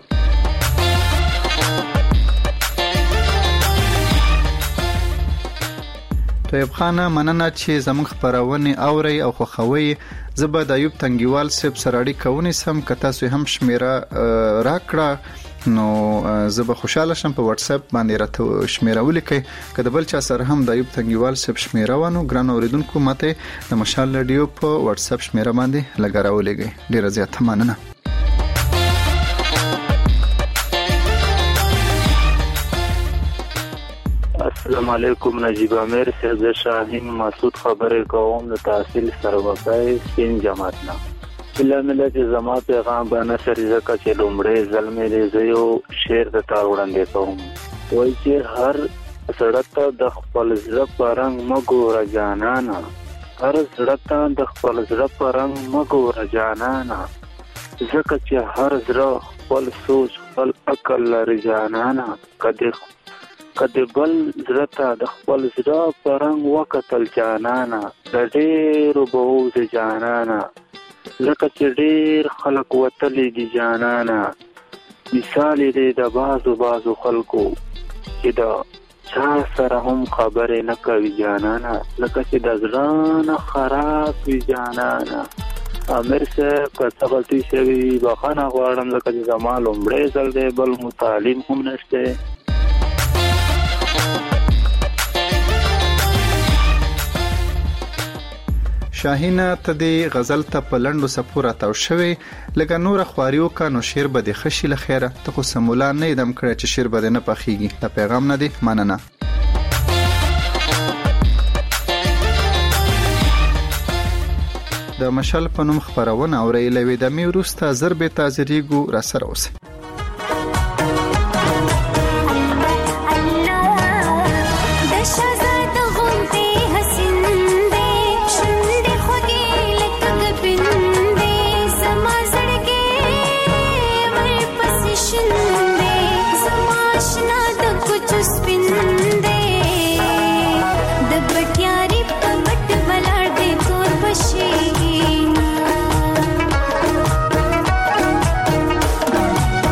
طیب خانه مننه چې زموږ خپرونې اورئ او خوښوئ. زه به د ایوب تنګیوال صاحب سره اړیکه ونیسم، که تاسو هم شمیره راکړه نو زه به خوشاله شم. په واتس اپ باندې راته شمیره ولیکئ، که د بل چا سره هم د ایوب تنګیوال صاحب شمیره وانه ګران اوریدونکو ماته د مشال رادیو په واتس اپ شمیره باندې لګا راولېږئ. ډیره زیاته مننه. السلام علیکم نجیب امیر صاحب، شاهین مسعود خبرې کوم د تحصیل سروکای سپین جماعت نه. بلا مله چې زما پیغام باندې سری زکه چې لومړی ځل مې دې زیو شعر د تا وړاندې کوم. وایي چې هر زړه ته د خپل زړه په رنګ مه ګوره جانانه، هر زړه ته د خپل زړه په رنګ مه ګوره جانانه، ځکه چې هر زړه خپل سوچ خپل عقل لري جانانه. کدې کدی بل زړه ته د خپل زړه په رنګ وکتل جانانه، د ډېرو به وځې جانانه، لکه چې ډېر خلک وتلي دي جانانه. مثال یې دی د بعضو بعضو خلکو چې د چا سره هم خبرې نه کوي جانانه، لکه چې د زړه نه خراب وي جانانه. امیر صاحب که څه غلطي شوي بخښنه غواړم، ځکه چې زما لومړی ځل دی، بل مو تعلیم هم نشته. شاهینه ته دې غزل ته په لنډو څپو راتاو شوې، لکه نوره خواري وکړه نو شعر به دې ښه شي. له خیره ته خو سمولا نه یې دم کړی چې شعر به دې نه پخېږي. د پیغام نه دی مننه. د مشال په نوم خپرونه اورئ، له یوې دمې وروسته زر بېرته حاضرېږو، راسره اوسئ. She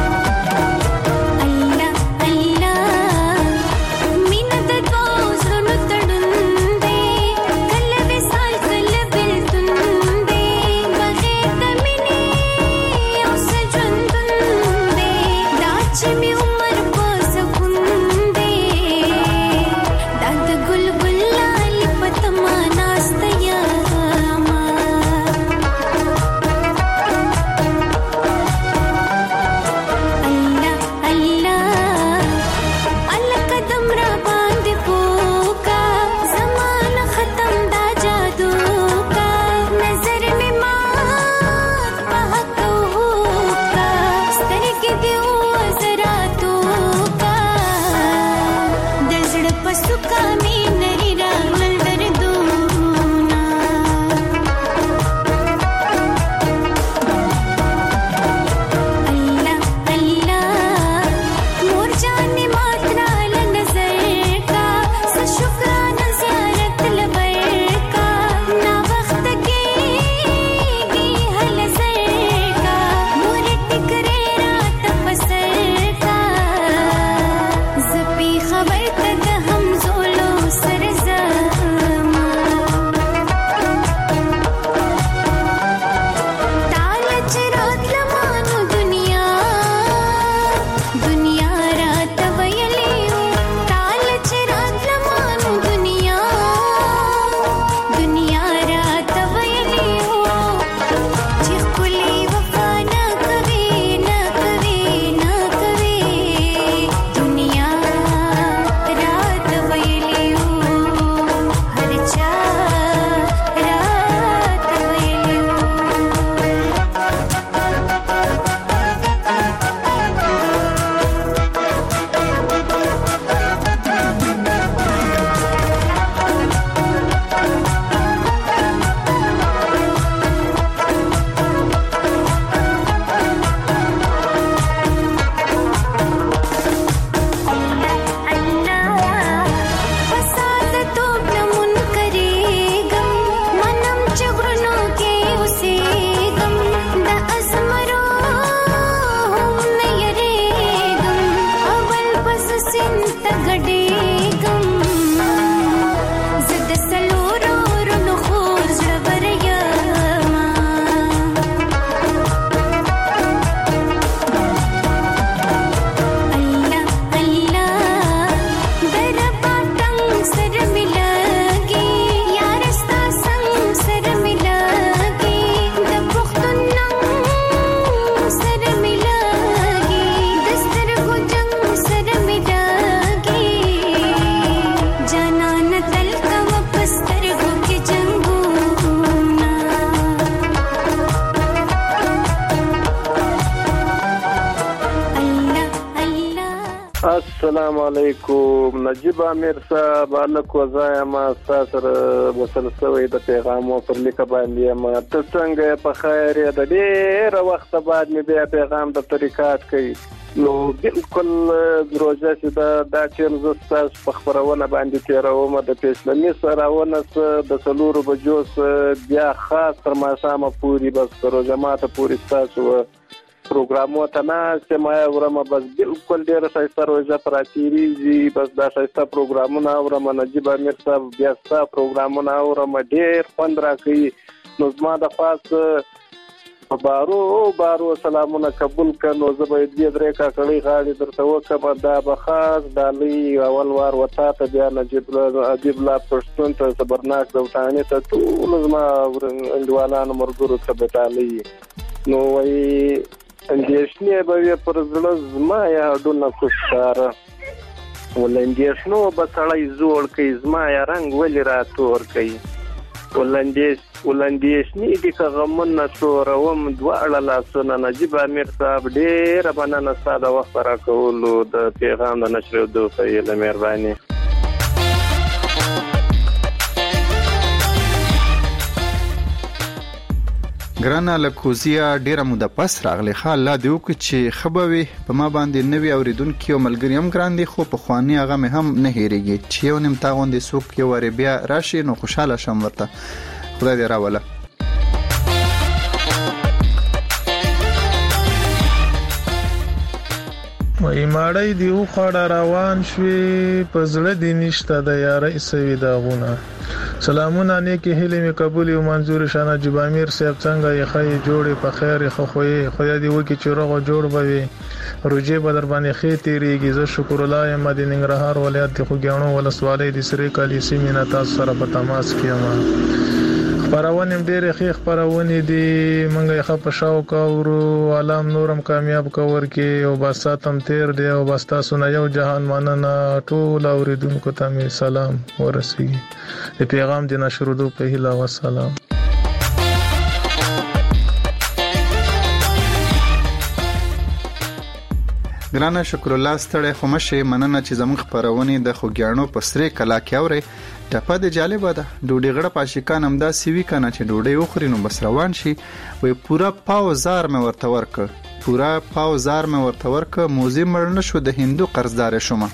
السلام علیکم. نجیب امیر صاحب الک وزای ما سره وصل سوی د پیغام پر لیک باندې ما ته څنګه په خیر د ډیر وخت بعد می بیا پیغام د طریقات کوي نو بالکل روزه چې دا د چیر زستاس په خبرونه باندې تیروم د پیسلمي سراونه د سلورو بجوس بیا خاص تر ما سم پوری بس روزه ماته پوری تاسو پروګرامو ته نه سمای ورما بس بالکل ډیر شایسته روزه پراتيري بس دا شایسته پروګرامونه ورما نجیب امیر صاحب بیا ستا پروګرامونه ورما ډیر پندرا کوي نو زما د خاص بارو بارو سلامونه قبول کړو زه به دې درې کا کړي غاړي درته وکم دا به خاص دالي اول وار وتا ته بیا نجیب ادیب لا پښتون ته صبرناک دوتانه ته ټول زما اندوالانو مرګرو ته بتالي نو وای اندیشنې به پر زړه زما یا ډونه خوشاره ولندیشنو به سړی زوړ کوي زما یا رنگ ولې راتور کوي ولندیش ولندیشنې دي که غمونه شوروم دواړه لاسونه نجیب امیر صاحب ډېره مننه ستا د وخت راکولو د پیغام د نشرېدو په هیله مهرباني. ګرانه لکوزیا ډیره موده پس راغلی خال لا دیو چې خبوي په ما باندې نوی اوریدونکو او ملګری هم ګران دي خو په خواني هغه مې هم نه هېریږي چې یو نیم تاغوندې سوق یو ور بیا راشي نو خوشاله شم ورته خدای دې راوله. وای ماړی دی خو خړ روان شوي په زړه دی نشته د یاري سوي داغونه سلامونه نیکی هیله می قبول او منظور شانه نجیب امیر صاحب څنګه یې خی جوړې په خیر خو خوې خدای دې وکي چې روغ جوړ بوي روجه بدر باندې خې تیریږي زه شکر الله یم د ننګرهار ولایت د خوګیانو ولسوالۍ د سری کالی سیمه تاسو سره په تماس کېم خبرونه ډېر ښه خبرونه دي مونږه ښه په شاو کاورو علام نورم کامیاب کور کې او باساتم تیر دی او باستا سونه یو جهان مننه ټول اوریدونکو ته می سلام ورسیږي د پیغام د نشرودو په هیله و سلام. ګرانه شکر الله ستړی خو مشه مننه چې زموږ خبرونه د خوګیانو په سری کلا کې اوري ټپه د جالبه ده ډوډۍ غړه پاشکان هم دا سیوی کنه چې ډوډۍ وخوري نو بس روان شي وي پورا پاو زار مې ورته ورک پورا پاو زار مې ورته ورک موزي مړ نه شو د هندو قرضدار شوم.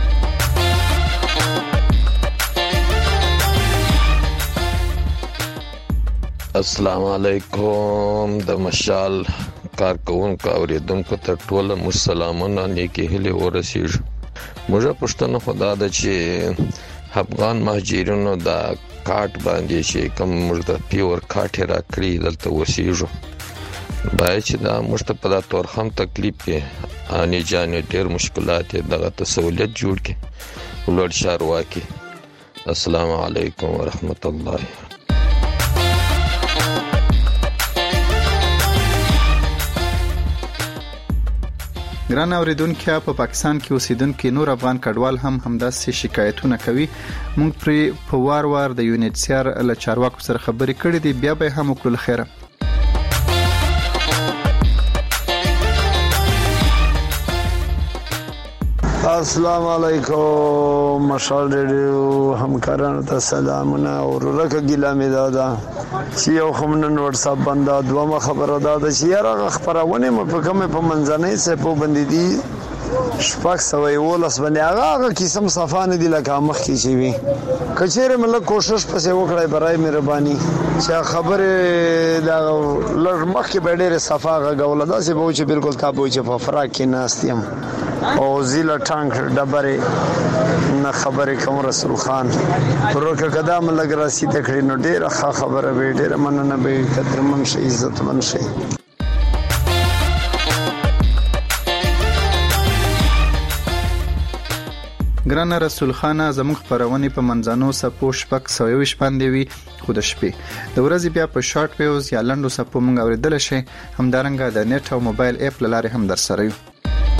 السلام علیکم د مشال کارکونکو اوریدونکو ته ټول مسلمانانو نیکی هلي ورسیږي موږ پښتنه خدا د چې افغان مهاجرینو د کارت باندې چې کوم مرده پیور کارت را کړی دلته وسیږي باید چې دا مشته په دا تور هم تکلیف کې اني جانې ډېر مشکلات دغه تسهولیت جوړ کړي ولور شارواکي. السلام علیکم ورحمت الله. ګران اوریدونکو په پاکستان کې اوسیدونکو نور افغان کډوال هم همداسې شکایتونه کوي مونږ پر په وار وار د یونټ سی آر له چارواکو سره خبرې کړې دي بیا به هم وکړل خیره. السلام علیکم مشال ریډیو همکارانو ته سلامونه او ورکه ګیله مې دادا چې یو خمنن واتس اپ باندې دوه خبره دادا چې یاره خبرونه مې په کومه په منځنۍ سه په باندې دي شپږ سوې ولس باندې هغه هغه قسم صفانه دي لکه مخ کې شي وي کچېره مله کوشش پسې وکړای برای مهرباني چې خبره دا لږ مخ کې ډېر صفاغه غوړه دا چې به چې بالکل تاسو چې په فراق کې ناستیم او زیله ټانک ډبره نه خبره کوم رسول خان پرکه قدم لګ راسي تکړه نو ډېر ښه خبره به ډېر مننه به قدرمن شي عزت من شي. ګران رسول خان زموږ خبرونه په منځانو سپو شپک سوي شپاندې وي خو د شپې د ورځې بیا په شارټ ویوز یا لنډو سپو مونږ اوریدل شي همدارنګه د نت او موبایل اپ لاره هم در سره یو.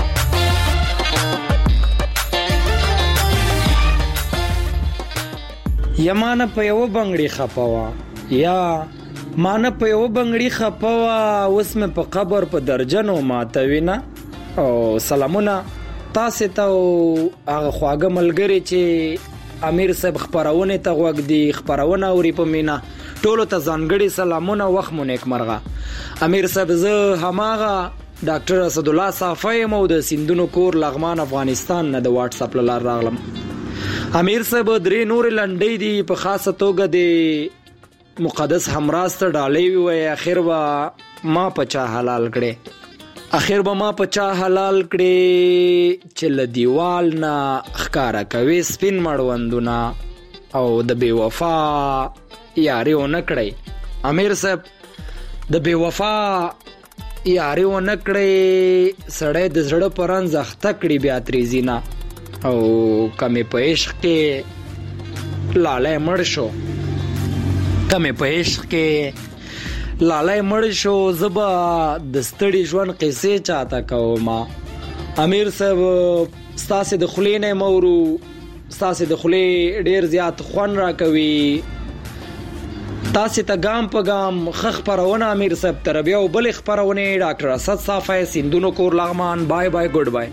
یا مانه په یو بنگړي خپوا یا مانه په یو بنگړي خپوا اوس مې په قبر په درجنو ماتوي نه او سلامونه تاسو ته هغه خواږه ملګری چې امیر صاحب خبرونه ته وګ دی خبرونه اوري په مینا ټولو ته ځانګړي سلامونه وخت مو نیک مرغه امیر صاحب زه هماغه ډاکټر اسد الله صافی مو د سندونو کور لغمان افغانستان نه د واتس اپ لار راغلم. امیر صاحب درې نور لنډې دي په خاصه توګه د مقدس همراست ډالې وي اخر وا ما پچا حلال کړي اخر به ما پچا حلال کړي چې ل دیوال نه ښکارا کوي سپین مړوندونه او د بے وفا یاري ونه کړی امیر صاحب د بے وفا یاري ونه کړی سړی د زړه پران زخته کړي بیا تریزینا او کمې په عشق کې لاله مړ شو کمې په عشق کې لاله مړ شو زبا د ستړي ژوند قصې چاته کوما امیر صاحب ستاسو د خلینې مورو ستاسو د خلې ډیر زیات خوان را کوي تاسو ته ګام په ګام خخ پرونه امیر صاحب تر بیا بل خبرونه ډاکټر اسد صافی سندونو کور لغمان بای بای ګډ بای.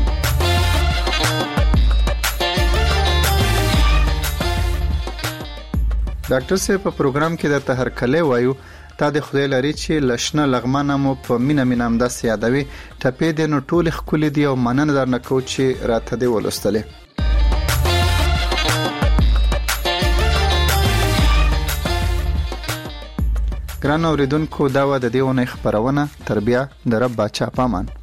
ډاکټر صاحب په پروګرام کې د تهر کله وایو تا د خدای لري چې لښنه لغمانه مو په مینا مینا هم داسې یادوي ټپې د نو ټول خولې دی او مننه درنه کو چې راته دی ولستلې. ګران اوریدونکو دا و د دې ونې خبرونه تر بیا د رب باچا پامان.